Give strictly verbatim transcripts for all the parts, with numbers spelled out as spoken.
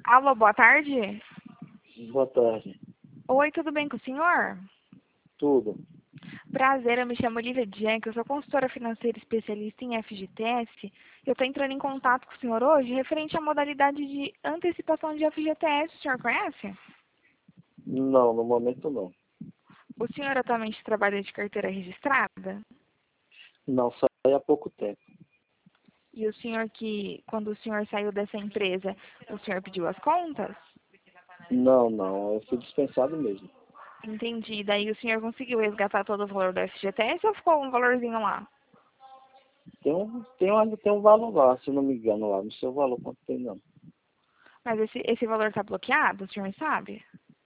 Alô, boa tarde. Boa tarde. Oi, tudo bem com o senhor? Tudo. Prazer, eu me chamo Olivia Dianca, eu sou consultora financeira especialista em F G T S. Eu estou entrando em contato com o senhor hoje referente à modalidade de antecipação de F G T S. O senhor conhece? Não, no momento não. O senhor atualmente trabalha de carteira registrada? Não, saí há pouco tempo. E o senhor que, quando o senhor saiu dessa empresa, o senhor pediu as contas? Não, não, eu fui dispensado mesmo. Entendi. Daí o senhor conseguiu resgatar todo o valor do F G T S ou ficou um valorzinho lá? Tem um, tem, um, tem um valor lá, se eu não me engano lá. Não sei o valor quanto tem não. Mas esse, esse valor está bloqueado, o senhor sabe?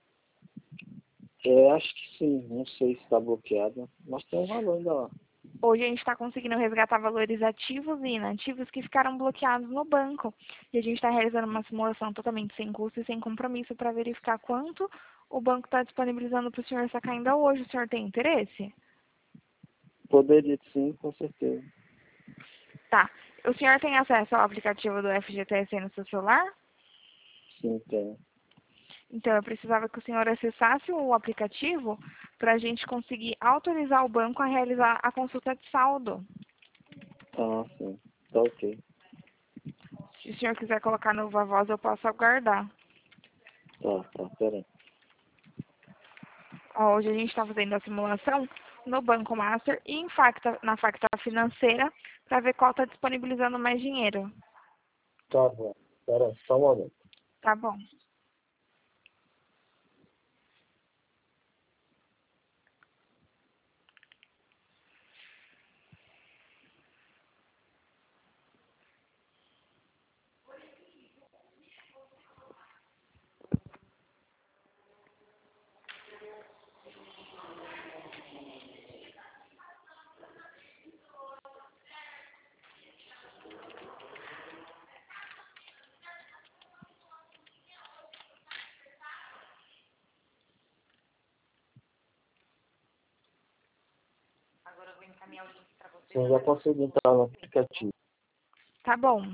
É, acho que sim, não sei se está bloqueado, mas tem um valor ainda lá. Hoje a gente está conseguindo resgatar valores ativos e inativos que ficaram bloqueados no banco. E a gente está realizando uma simulação totalmente sem custo e sem compromisso para verificar quanto o banco está disponibilizando para o senhor sacar ainda hoje. O senhor tem interesse? Poderia sim, com certeza. Tá. O senhor tem acesso ao aplicativo do F G T S aí no seu celular? Sim, tem. Então, eu precisava que o senhor acessasse o aplicativo para a gente conseguir autorizar o banco a realizar a consulta de saldo. Ah, sim. Tá ok. Se o senhor quiser colocar no Viva Voz, eu posso aguardar. Tá, tá, pera. Ó, hoje a gente está fazendo a simulação no Banco Master e em facta, na Facta Financeira para ver qual está disponibilizando mais dinheiro. Tá bom. Pera, só um momento. Tá bom. Sim, já consegui entrar no aplicativo. Tá bom.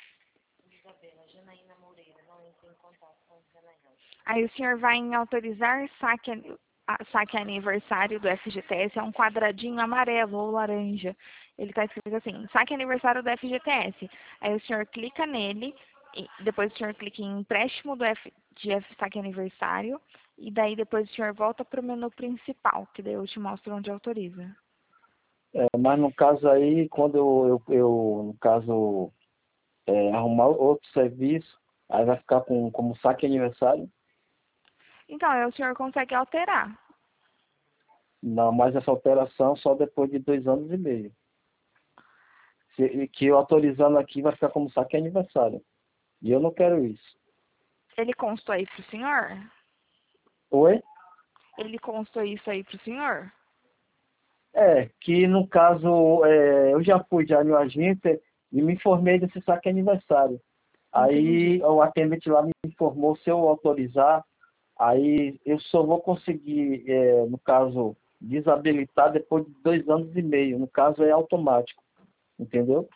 Aí o senhor vai em autorizar saque, a- saque aniversário do F G T S, é um quadradinho amarelo ou laranja. Ele está escrito assim, saque aniversário do F G T S. Aí o senhor clica nele, e depois o senhor clica em empréstimo do F, de F, saque aniversário, e daí depois o senhor volta para o menu principal, que daí eu te mostro onde autoriza. É, mas no caso aí, quando eu, eu, eu no caso, é, arrumar outro serviço, aí vai ficar com, como saque aniversário? Então, aí o senhor consegue alterar. Não, mas essa alteração só depois de dois anos e meio. Se, que eu autorizando aqui vai ficar como saque aniversário. E eu não quero isso. Ele constou aí pro senhor? Oi? Ele constou isso aí pro senhor? É, que no caso, é, eu já fui já no agente e me informei desse saque aniversário. Entendi. Aí o atendente lá me informou se eu autorizar, aí eu só vou conseguir, é, no caso, desabilitar depois de dois anos e meio. No caso é automático, entendeu?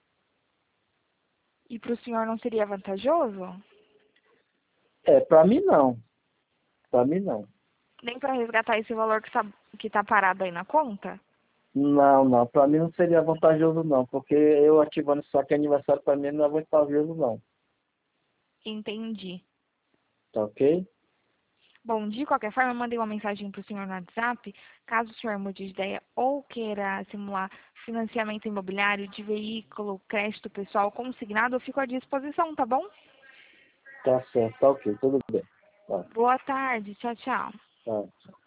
E pro senhor não seria vantajoso? É, para mim não. Para mim não. Nem para resgatar esse valor que tá, que tá parado aí na conta? Não, não. Para mim não seria vantajoso não, porque eu ativando só que aniversário para mim não é vantajoso não. Entendi. Tá ok? Bom, de qualquer forma, eu mandei uma mensagem pro senhor no WhatsApp. Caso o senhor mude de ideia ou queira simular financiamento imobiliário de veículo, crédito pessoal consignado, eu fico à disposição, tá bom? Tá certo, tá ok, tudo bem. Tá, Boa tarde. Tchau, tchau. tá.